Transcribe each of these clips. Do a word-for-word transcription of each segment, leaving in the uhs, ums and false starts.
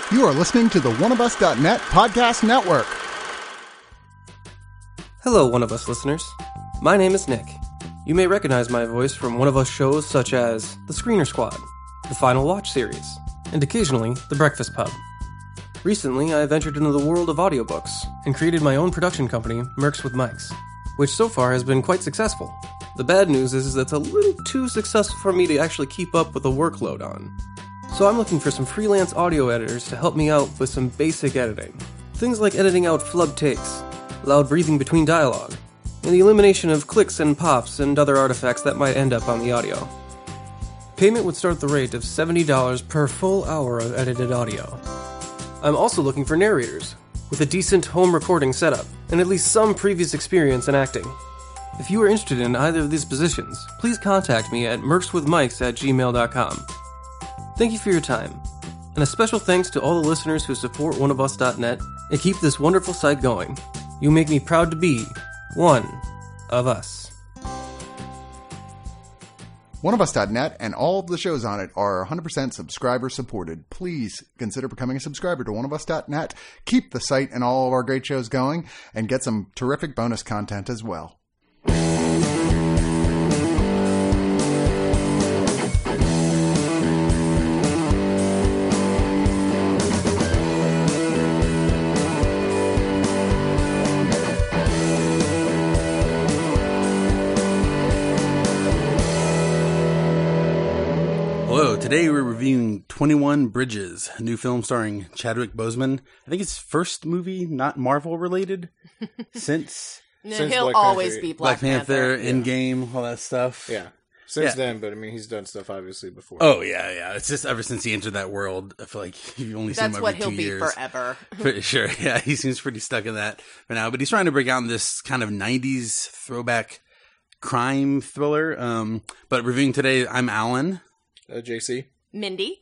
You are listening to the one of us dot net podcast network. Hello, One of Us listeners. My name is Nick. You may recognize my voice from One of Us shows such as The Screener Squad, The Final Watch series, and occasionally The Breakfast Pub. Recently, I ventured into the world of audiobooks and created my own production company, Mercs with Mics, which so far has been quite successful. The bad news is that it's a little too successful for me to actually keep up with the workload on. So I'm looking for some freelance audio editors to help me out with some basic editing. Things like editing out flub takes, loud breathing between dialogue, and the elimination of clicks and pops and other artifacts that might end up on the audio. Payment would start at the rate of seventy dollars per full hour of edited audio. I'm also looking for narrators, with a decent home recording setup, and at least some previous experience in acting. If you are interested in either of these positions, please contact me at mercswithmics at gmail dot com. Thank you for your time, and a special thanks to all the listeners who support one of us dot net and keep this wonderful site going. You make me proud to be one of us. one of us dot net and all of the shows on it are one hundred percent subscriber supported. Please consider becoming a subscriber to one of us dot net. Keep the site and all of our great shows going, and get some terrific bonus content as well. Today we're reviewing twenty-one Bridges, a new film starring Chadwick Boseman. I think it's first movie not Marvel related since no, since he'll Black always Panther, be Black, Black Panther, Panther. Endgame, all that stuff. Yeah, since yeah. then, but I mean, he's done stuff obviously before. Oh yeah, yeah. It's just ever since he entered that world, I feel like you've only seen That's him what every he'll two be years. forever. For sure, yeah. He seems pretty stuck in that for now, but he's trying to break out in this kind of nineties throwback crime thriller. Um, but reviewing today, I'm Alan. Uh, J C. Mindy.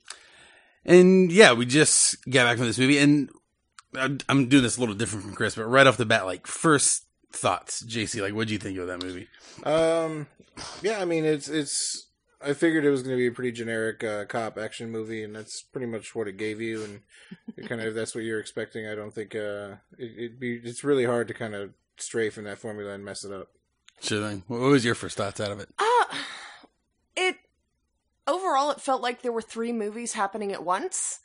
And yeah, we just got back from this movie, and I'm doing this a little different from Chris, but right off the bat, like, first thoughts, J C, like, what do you think of that movie? Um, yeah, I mean, it's, it's, I figured it was going to be a pretty generic uh, cop action movie, and that's pretty much what it gave you, and it kind of, if that's what you're expecting, I don't think, uh, it, it'd be, it's really hard to kind of stray from that formula and mess it up. Sure thing. What was your first thoughts out of it? Uh, it, overall, it felt like there were three movies happening at once,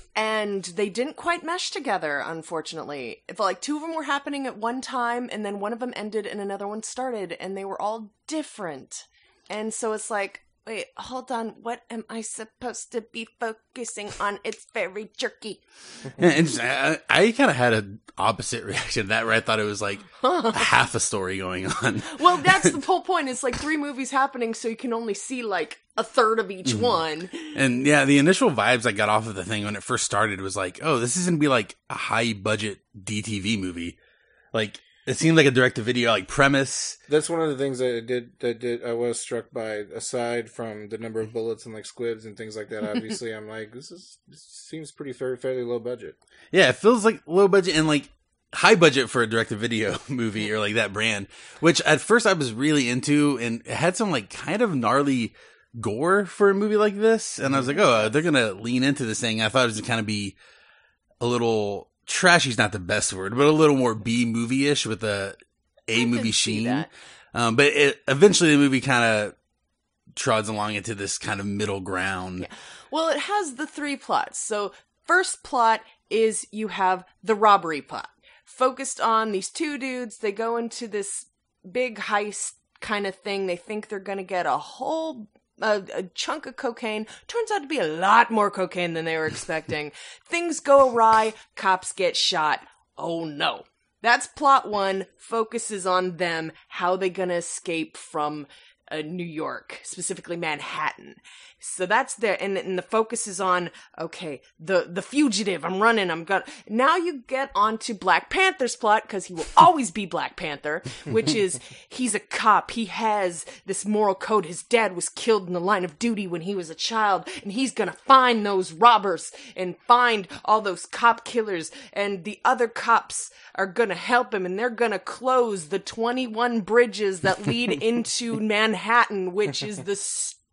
and they didn't quite mesh together, unfortunately. It felt like two of them were happening at one time, and then one of them ended and another one started, and they were all different. And so it's like, wait, hold on, what am I supposed to be focusing on? It's very jerky. Yeah, interesting. I, I kind of had an opposite reaction to that, where I thought it was like a half a story going on. Well, that's the whole point. It's like three movies happening, so you can only see like a third of each mm-hmm. one. And yeah, the initial vibes I got off of the thing when it first started was like, oh, this is going to be like a high budget D T V movie. Like, it seemed like a direct-to-video like premise. That's one of the things that it did. That did. I was struck by. Aside from the number of bullets and like squibs and things like that, obviously, I'm like, this is this seems pretty fair, fairly low budget. Yeah, it feels like low budget and like high budget for a direct-to-video movie or like that brand. Which at first I was really into, and it had some like kind of gnarly gore for a movie like this. And I was like, oh, they're gonna lean into this thing. I thought it was gonna kind of be a little. Trashy's not the best word, but a little more B movie-ish with a A movie sheen. Um, but it, eventually the movie kind of trods along into this kind of middle ground. Yeah. Well, it has the three plots. So first plot is you have the robbery plot, focused on these two dudes. They go into this big heist kind of thing. They think they're going to get a whole A, a chunk of cocaine. Turns out to be a lot more cocaine than they were expecting. Things go awry. Cops get shot. Oh no. That's plot one. Focuses on them. How they gonna escape from uh, New York, specifically Manhattan. So that's there, and, and the focus is on, okay, the, the fugitive, I'm running, I'm gonna, now you get onto Black Panther's plot, because he will always be Black Panther, which is, he's a cop, he has this moral code, his dad was killed in the line of duty when he was a child, and he's gonna find those robbers, and find all those cop killers, and the other cops are gonna help him, and they're gonna close the twenty-one bridges that lead into Manhattan, which is the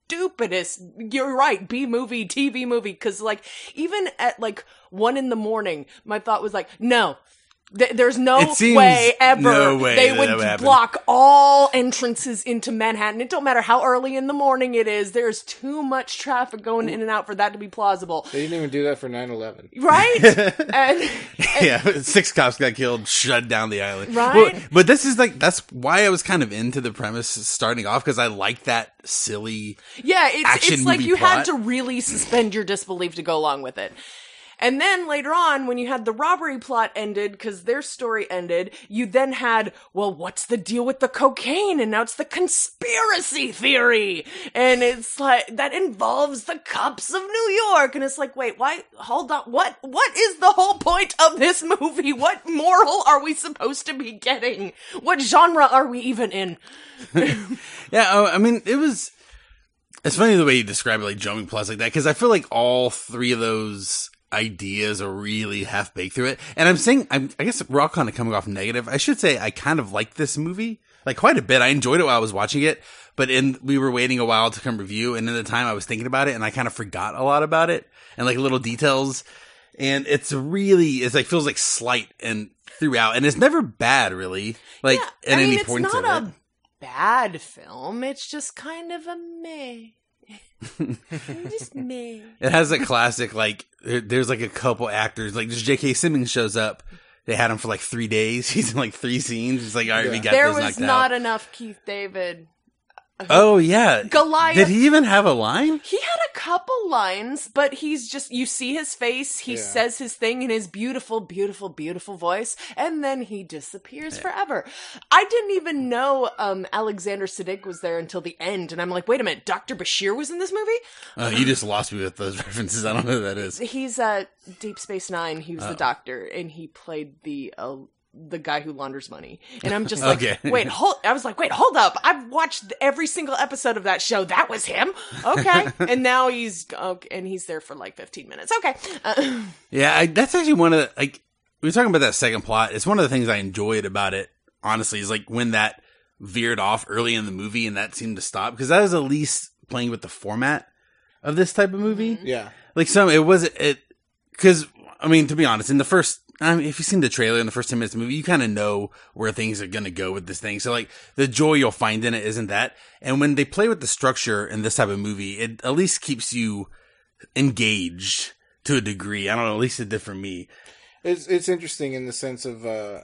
stupidest, you're right, B movie, T V movie. Cause like, even at like one in the morning, my thought was like, no. Th- there's no It seems way ever no way they that would that would happen. block all entrances into Manhattan. It don't matter how early in the morning it is. There's too much traffic going in and out for that to be plausible. They didn't even do that for nine eleven. Right? and, and Yeah, six cops got killed, shut down the island. Right? Well, but this is like, that's why I was kind of into the premise starting off, because I like that silly. yeah, it's, action it's like movie you had plot. to really suspend your disbelief to go along with it. And then later on, when you had the robbery plot ended, because their story ended, you then had, well, what's the deal with the cocaine? And now it's the conspiracy theory. And it's like, that involves the cops of New York. And it's like, wait, why? Hold on. What? What is the whole point of this movie? What moral are we supposed to be getting? What genre are we even in? Yeah, oh, I mean, it was. It's funny the way you describe it, like jumping plots like that, because I feel like all three of those ideas are really half baked through it. And I'm saying, I'm, I guess we're all kind of coming off negative. I should say I kind of liked this movie, like quite a bit. I enjoyed it while I was watching it, but in we were waiting a while to come review, and in the time I was thinking about it, and I kind of forgot a lot about it and like little details. And it's really, it's like feels like slight and throughout, and it's never bad really. Like Yeah, at I mean, any it's point not in a it. bad film. It's just kind of a meh. Just meh. It has a classic, like, there- there's like a couple actors, like just J K. Simmons shows up. They had him for like three days. He's in like three scenes. It's like, all right, we Yeah. got There this was knocked not out. enough Keith David. Oh, yeah. Goliath. Did he even have a line? He had a couple lines, but he's just, you see his face, he Yeah. says his thing in his beautiful, beautiful, beautiful voice, and then he disappears forever. I didn't even know um, Alexander Siddig was there until the end, and I'm like, wait a minute, Doctor Bashir was in this movie? Oh, you just lost me with those references. I don't know who that is. He's uh, Deep Space Nine, he was Oh. the doctor, and he played the... Uh, the guy who launders money. And I'm just like, Okay. wait, hold, I was like, wait, hold up. I've watched every single episode of that show. That was him. Okay. And now he's, okay, and he's there for like fifteen minutes. Okay. Uh, Yeah, I, that's actually one of the, like, we were talking about that second plot. It's one of the things I enjoyed about it, honestly, is like when that veered off early in the movie and that seemed to stop, because that was at least playing with the format of this type of movie. Yeah. Like some, it wasn't it because I mean, to be honest, in the first, I mean, if you've seen the trailer in the first ten minutes of the movie, you kind of know where things are gonna go with this thing. So like the joy you'll find in it isn't that. And when they play with the structure in this type of movie, it at least keeps you engaged to a degree. I don't know, at least it did for me. It's it's interesting in the sense of uh,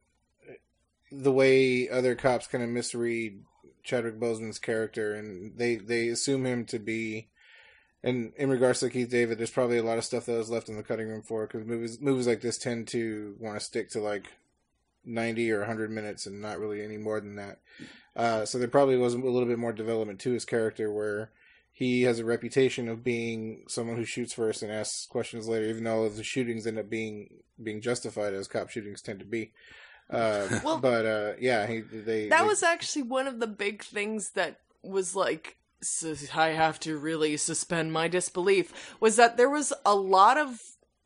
the way other cops kind of misread Chadwick Boseman's character, and they, they assume him to be. And in regards to Keith David, there's probably a lot of stuff that was left in the cutting room for, because movies movies like this tend to want to stick to like ninety or one hundred minutes and not really any more than that. Uh, so there probably was a little bit more development to his character, where he has a reputation of being someone who shoots first and asks questions later, even though the shootings end up being being justified, as cop shootings tend to be. Uh, Well, but uh, yeah, he they that they- was actually one of the big things that was like, so I have to really suspend my disbelief, was that there was a lot of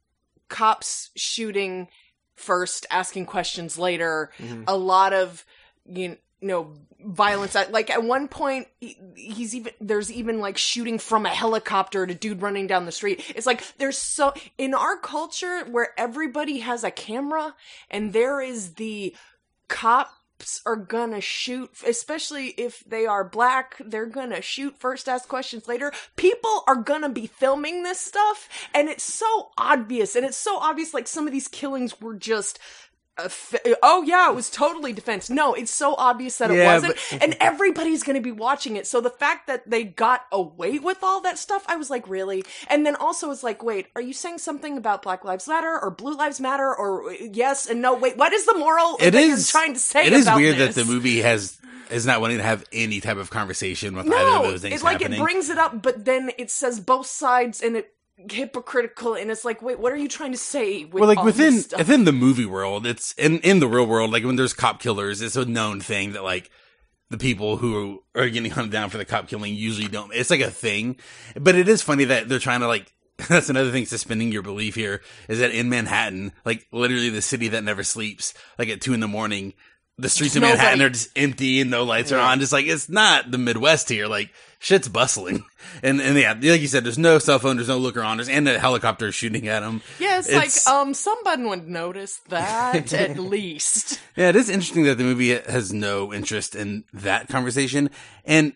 cops shooting first, asking questions later, Mhm. a lot of, you know, violence. Like at one point, he- he's even, there's even like shooting from a helicopter at a dude running down the street. It's like, there's so, in our culture where everybody has a camera and there is the cop, are gonna shoot, especially if they are black, they're gonna shoot first, ask questions later. People are gonna be filming this stuff, and it's so obvious, and it's so obvious, like some of these killings were just a f- oh yeah, it was totally defense. No, it's so obvious that it Yeah, wasn't, but- and everybody's gonna be watching it. So the fact that they got away with all that stuff, I was like, really? And then also it's like, wait, are you saying something about Black Lives Matter or Blue Lives Matter or yes and no? Wait, what is the moral It that is you're trying to say It is about weird this? that the movie has is not wanting to have any type of conversation with either No, of those things it's like happening. it brings it up, but then it says both sides, and it hypocritical, and it's like, wait, what are you trying to say? With well, like all within this stuff? within the movie world, it's in in the real world. Like when there's cop killers, it's a known thing that like the people who are getting hunted down for the cop killing usually don't. It's like a thing, but it is funny that they're trying to like. That's another thing suspending your belief here is that in Manhattan, like literally the city that never sleeps, like at two in the morning, the streets of Nobody. Manhattan are just empty and no lights are on. Just like, it's not the Midwest here. Like, shit's bustling. And, and yeah, like you said, there's no cell phone, there's no looker on, there's, and a helicopter shooting at them. Yeah, it's, it's like, um, somebody would notice that at least. Yeah, it is interesting that the movie has no interest in that conversation. And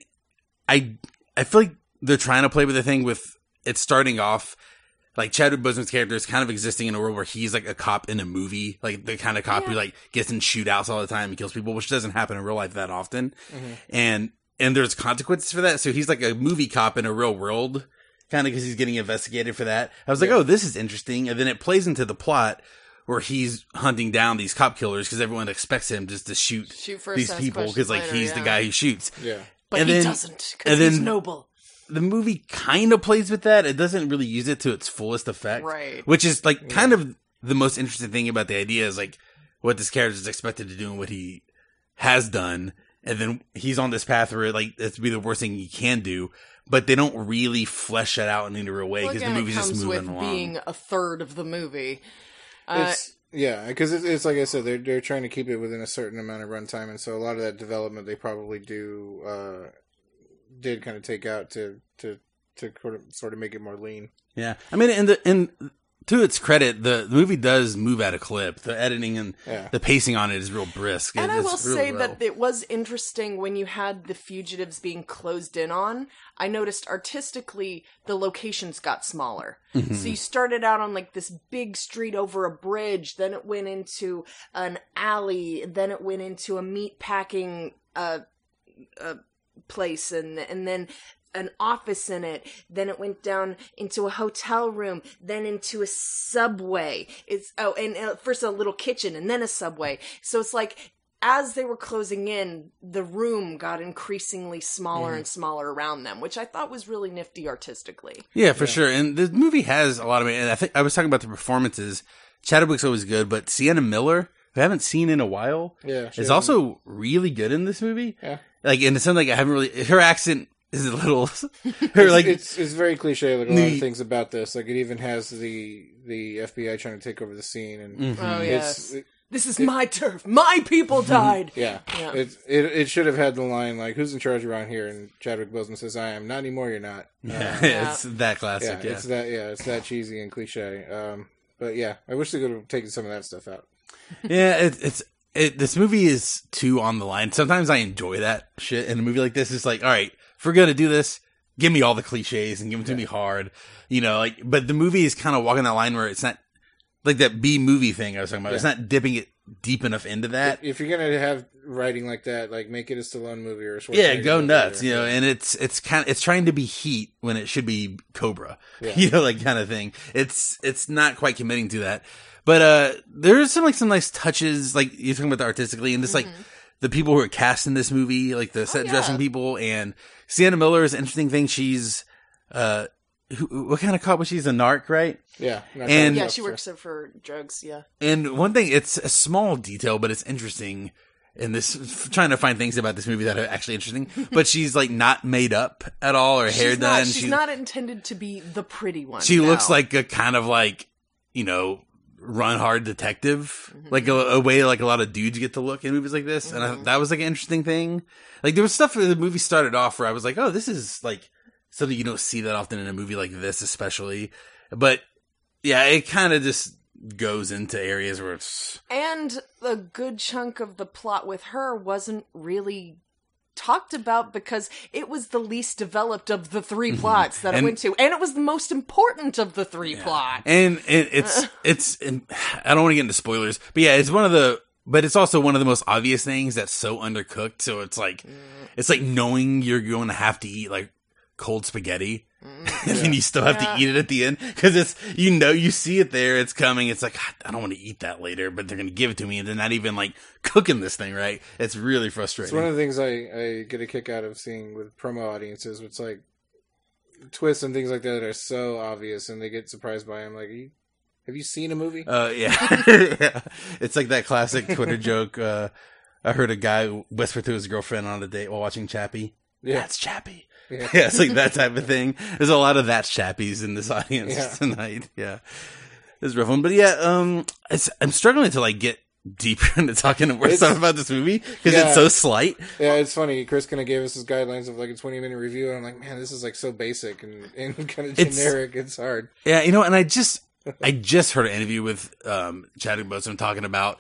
I, I feel like they're trying to play with the thing with it starting off like Chadwick Boseman's character is kind of existing in a world where he's like a cop in a movie, like the kind of cop Yeah. who like gets in shootouts all the time and kills people, which doesn't happen in real life that often. Mm-hmm. And, and there's consequences for that. So he's like a movie cop in a real world, kind of because he's getting investigated for that. I was like, Yeah. oh, this is interesting. And then it plays into the plot where he's hunting down these cop killers because everyone expects him just to shoot, Shoot first, these ask people questions because like later, he's the yeah. guy who shoots. Yeah. But And he then- doesn't, because and he's then- noble. The movie kind of plays with that. It doesn't really use it to its fullest effect. Right. Which is like kind of the most interesting thing about the idea is like what this character is expected to do and what he has done. And then he's on this path where like it's be the worst thing he can do. But they don't really flesh that out in any real way Well, because again, the movie's it just comes moving with along. being a third of the movie. Uh, It's yeah, because it's, it's like I said, they're they're trying to keep it within a certain amount of runtime, and so a lot of that development they probably do uh, did kind of take out to to to sort of, sort of make it more lean. Yeah. I mean, and the, and to its credit, the, the movie does move at a clip. The editing and Yeah. the pacing on it is real brisk. And It- I it's will really say well. that it was interesting when you had the fugitives being closed in on. I noticed artistically the locations got smaller. Mm-hmm. So you started out on like this big street over a bridge, then it went into an alley, then it went into a meat packing uh, uh, place, and and then an office in it, then it went down into a hotel room, then into a subway. It's oh, and uh, first a little kitchen, and then a subway. So it's like as they were closing in, the room got increasingly smaller and smaller around them, which I thought was really nifty artistically. Yeah, for sure. And the movie has a lot of, and I think I was talking about the performances. Chadwick's always good, but Sienna Miller, who I haven't seen in a while, Yeah, she is hasn't- also really good in this movie. Yeah. Like, and it sounds like I haven't really, her accent is a little, her like, it's it's very cliche. Like a lot The- of things about this, like it even has the the F B I trying to take over the scene, and Mhm. Oh it's yes, it- this is my turf. My people died. yeah, Yeah. It, it it should have had the line like, "Who's in charge around here?" And Chadwick Boseman says, "I am." Not anymore. You're not. yeah, Uh, Yeah. it's that yeah, classic. Yeah, it's that. Yeah, it's that cheesy and cliche. Um, but yeah, I wish they could have taken some of that stuff out. yeah, it, it's, it, this movie is too on the line. Sometimes I enjoy that shit in a movie like this. It's like, all right, if we're going to do this, give me all the cliches and give them to me hard, you know, like, but the movie is kind of walking that line where it's not like that B movie thing I was talking about. It's Yeah. not dipping it deep enough into that. If you're gonna have writing like that, like make it a Stallone movie or a Yeah, Schwarzenegger go movie nuts, or- you know, and it's, it's kind of, it's trying to be Heat when it should be Cobra, Yeah. you know, like kind of thing. It's, it's not quite committing to that, but, uh, there's some, like, some nice touches, like you're talking about the artistically and just like the people who are cast in this movie, like the set yeah. dressing people, and Sienna Miller is an interesting thing. She's, uh, who, what kind of cop was she? She's a narc, right? yeah, not And- Yeah, Comic she Book, works for drugs. Yeah. And one thing, it's a small detail, but it's interesting. And this, trying to find things about this movie that are actually interesting. But she's like not made up at all, or hair She's done. not, she's not intended to be the pretty one. She no. looks like a kind of like, you know, run hard detective, like a, a way like a lot of dudes get to look in movies like this. And I, that was like an interesting thing. Like there was stuff where the movie started off where I was like, oh, this is like something you don't see that often in a movie like this, especially. But yeah, it kind of just goes into areas where it's, And a good chunk of the plot with her wasn't really talked about because it was the least developed of the three plots that And- it went to, and it was the most important of the three plots. and it, it's, it's, and I don't want to get into spoilers, but yeah, it's one of the, but it's also one of the most obvious things that's so undercooked. So it's like, it's like knowing you're going to have to eat like cold spaghetti. And then you still have Yeah. to eat it at the end because it's, you know, you see it there, it's coming. It's like, "God, I don't want to eat that later, but they're going to give it to me. And they're not even like cooking this thing right. It's really It's frustrating. one of the things I, I get a kick out of seeing with promo audiences. It's like twists and things like that that are so obvious, and they get surprised by them. Like, Are you, have you seen a movie? Uh, yeah. Yeah. It's like that classic Twitter joke. Uh, I heard a guy whisper to his girlfriend on a date while watching Chappie. Yeah. That's Chappie. Yeah. Yeah, it's like that type of thing. There's a lot of that's Chappies in this audience Yeah. tonight. Yeah. This is a rough one. But yeah, um, it's, I'm struggling to like get deeper into talking more It's- stuff about this movie because Yeah. it's so slight. Yeah, it's funny. Chris kind of gave us his guidelines of like a twenty minute review, and I'm like, man, this is like so basic and, and kind of It's- generic. It's hard. Yeah, you know, and I just I just heard an interview with um, Chadwick Boseman talking about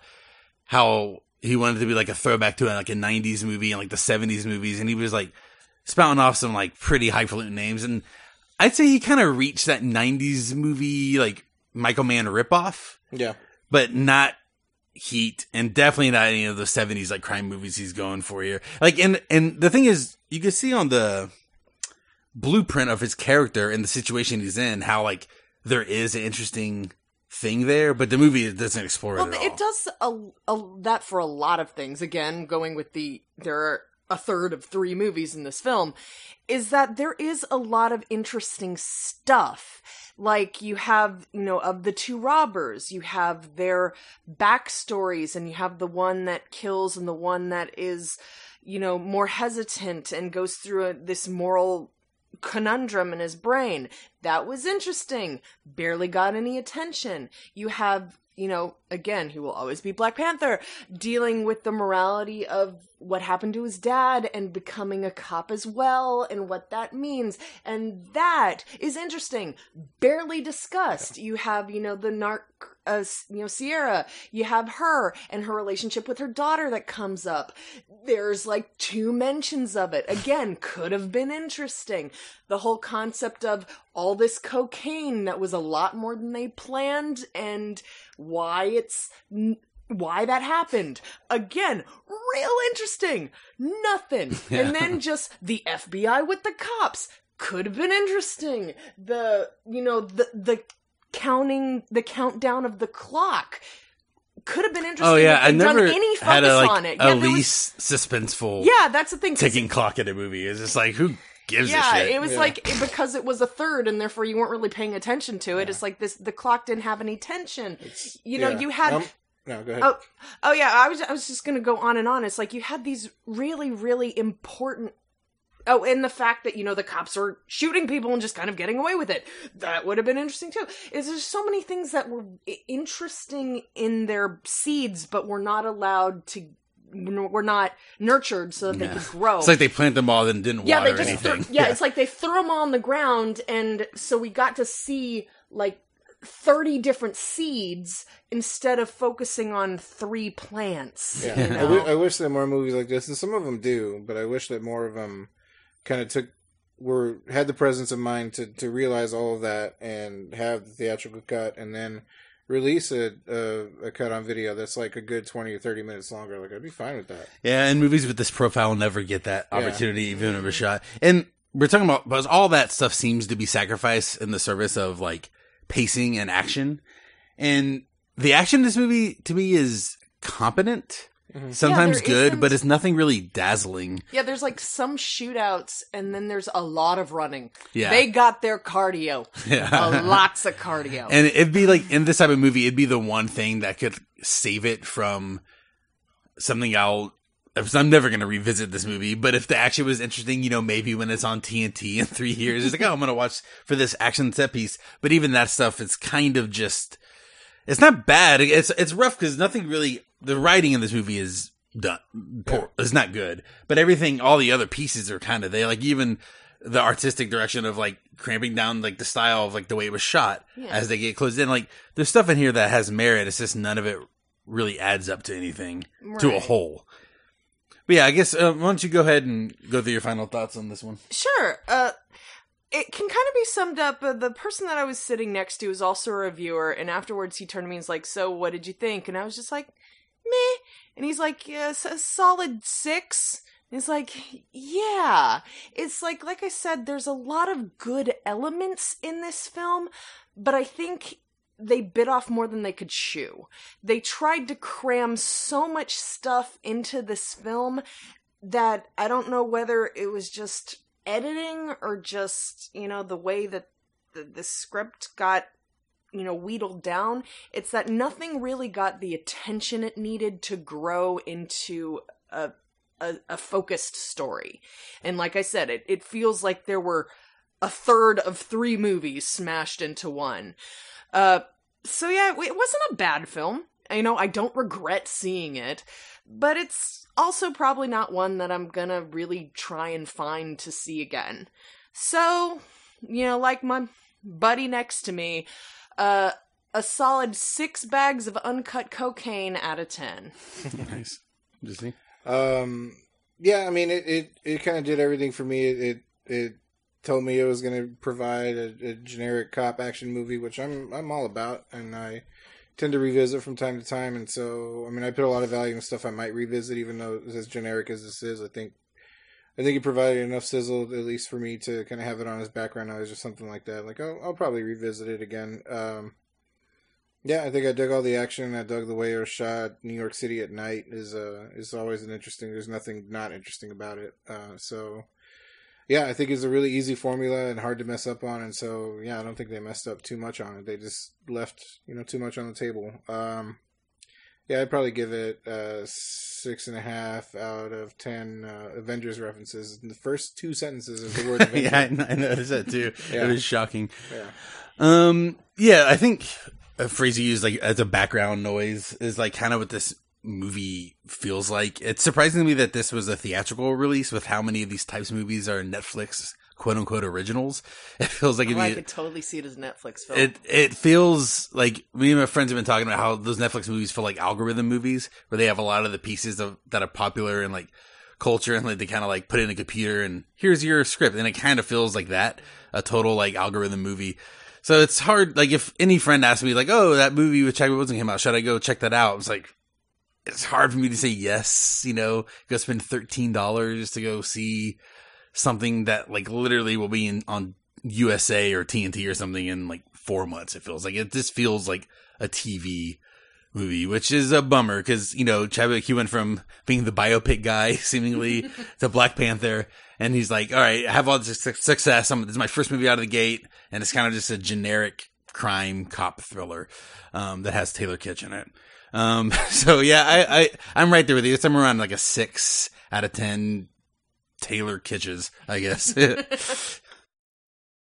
how he wanted to be like a throwback to like a nineties movie and like the seventies movies, and he was like spouting off some like pretty highfalutin names, and I'd say he kind of reached that nineties movie like Michael Mann ripoff, Yeah. but not Heat, and definitely not any of the seventies like crime movies he's going for here. Like, and and the thing is, you can see on the blueprint of his character and the situation he's in how like there is an interesting thing there, but the movie doesn't explore Well, it at all. it does a, a, that for a lot of things. Again, going with the there are a third of three movies in this film, is that there is a lot of interesting stuff. Like you have, you know, of the two robbers, you have their backstories, and you have the one that kills and the one that is, you know, more hesitant and goes through a, this moral conundrum in his brain. That was interesting. Barely got any attention. You have, you know, again, who will always be Black Panther, dealing with the morality of what happened to his dad and becoming a cop as well and what that means. And that is interesting. Barely discussed. You have, you know, the narc, uh, you know, Sierra. You have her and her relationship with her daughter that comes up. There's like two mentions of it. Again, could have been interesting. The whole concept of all this cocaine that was a lot more than they planned, and why it's why that happened. Again, real interesting. Nothing. Yeah. And then just the F B I with the cops could have been interesting. The, you know, the the counting the countdown of the clock could have been interesting. oh yeah, if I they'd done never any focus had a like on it. a Yeah, there was- least suspenseful yeah, that's the thing. 'cause- ticking clock in a movie. It's just like, who gives yeah, a shit? it was Yeah. like it- because it was a third, and therefore you weren't really paying attention to it. Yeah. It's like this: the clock didn't have any tension. You know, Yeah. you had. Um, no, go ahead. Oh, oh yeah. I was I was just gonna go on and on. It's like you had these really, really important. Oh, and the fact that, you know, the cops are shooting people and just kind of getting away with it. That would have been interesting too. Is there's so many things that were i- interesting in their seeds, but were not allowed to. Were not nurtured so that Yeah. they could grow. It's like they planted them all and didn't Yeah, water they just anything. threw, yeah, it's like they threw them all on the ground, and so we got to see like thirty different seeds instead of focusing on three plants. Yeah, you I, know? w- I wish that more movies like this, and some of them do, but I wish that more of them kind of took were had the presence of mind to to realize all of that and have the theatrical cut, and then release a, a a cut on video that's like a good twenty or thirty minutes longer. Like, I'd be fine with that. Yeah, and movies with this profile never get that Yeah. opportunity, even if a shot. And we're talking about, because all that stuff seems to be sacrificed in the service of like pacing and action. And the action in this movie, to me, is competent. Sometimes there good, isn't- but it's nothing really dazzling. Yeah, there's like some shootouts, and then there's a lot of running. Yeah. They got their cardio. Yeah. Uh, lots of cardio. And it'd be like, in this type of movie, it'd be the one thing that could save it from something I'll, because I'm never going to revisit this movie, but if the action was interesting, you know, maybe when it's on T N T in three years, it's like, oh, I'm going to watch for this action set piece. But even that stuff, it's kind of just, it's not bad. It's, it's rough because nothing really, the writing in this movie is done, poor. It's not good, but everything, all the other pieces are kind of there. Like even the artistic direction of like cramping down like the style of like the way it was shot Yeah. as they get closed in. Like there's stuff in here that has merit. It's just none of it really adds up to anything, to a Right. whole. But yeah, I guess, uh, why don't you go ahead and go through your final thoughts on this one? Sure. Uh, it can kind of be summed up. Uh, the person that I was sitting next to is also a reviewer, and afterwards he turned to me and was like, "So, what did you think?" And I was just like, "Meh." And he's like, "Yes, a solid six." And he's like, "Yeah." It's like, like I said, there's a lot of good elements in this film, but I think they bit off more than they could chew. They tried to cram so much stuff into this film that I don't know whether it was just editing or just, you know, the way that the, the script got, you know, wheedled down. It's that nothing really got the attention it needed to grow into a a, a focused story. And like I said, it, it feels like there were a third of three movies smashed into one. Uh, so yeah, it wasn't a bad film. You know, I don't regret seeing it, but it's also probably not one that I'm gonna really try and find to see again. So, you know, like my buddy next to me, uh, a solid six bags of uncut cocaine out of ten. Nice. Disney? Um, yeah, I mean, it, it, it kind of did everything for me. It, it, it told me it was going to provide a, a generic cop action movie, which I'm, I'm all about, and I tend to revisit from time to time. And so, I mean, I put a lot of value in stuff I might revisit, even though it's as generic as this is. I think, I think it provided enough sizzle, at least for me, to kind of have it on as background noise or something like that. Like, I'll, I'll probably revisit it again. Um, Yeah, I think I dug all the action. I dug the way it was shot. New York City at night is uh is always an interesting. There's nothing not interesting about it. Uh, so yeah, I think it's a really easy formula and hard to mess up on. And so yeah, I don't think they messed up too much on it. They just left you know too much on the table. Um, yeah, I'd probably give it uh, six and a half out of ten uh, Avengers references. In the first two sentences is the word Avengers. Yeah, I noticed that too. Yeah. It was shocking. Yeah. Um, yeah, I think a phrase you use like as a background noise is like kind of what this movie feels like. It's surprising to me that this was a theatrical release with how many of these types of movies are Netflix quote unquote originals. It feels like Oh, it'd I be, could totally see it as a Netflix film. it it feels like me and my friends have been talking about how those Netflix movies feel like algorithm movies where they have a lot of the pieces of that are popular in like culture and like they kind of like put it in a computer and here's your script, and it kind of feels like that, a total like algorithm movie. So it's hard, like, if any friend asked me, like, oh, that movie with Chadwick Boseman came out, should I go check that out? It's like, it's hard for me to say yes, you know, go spend thirteen dollars to go see something that, like, literally will be in on U S A or T N T or something in, like, four months, it feels like. It just feels like a T V movie, which is a bummer, because, you know, Chadwick, he went from being the biopic guy, seemingly, to Black Panther. And he's like, all right, I have all this success. I'm, this is my first movie out of the gate. And it's kind of just a generic crime cop thriller, um, that has Taylor Kitsch in it. Um, so yeah, I, I, I'm right there with you. It's somewhere around like a six out of ten Taylor Kitches, I guess.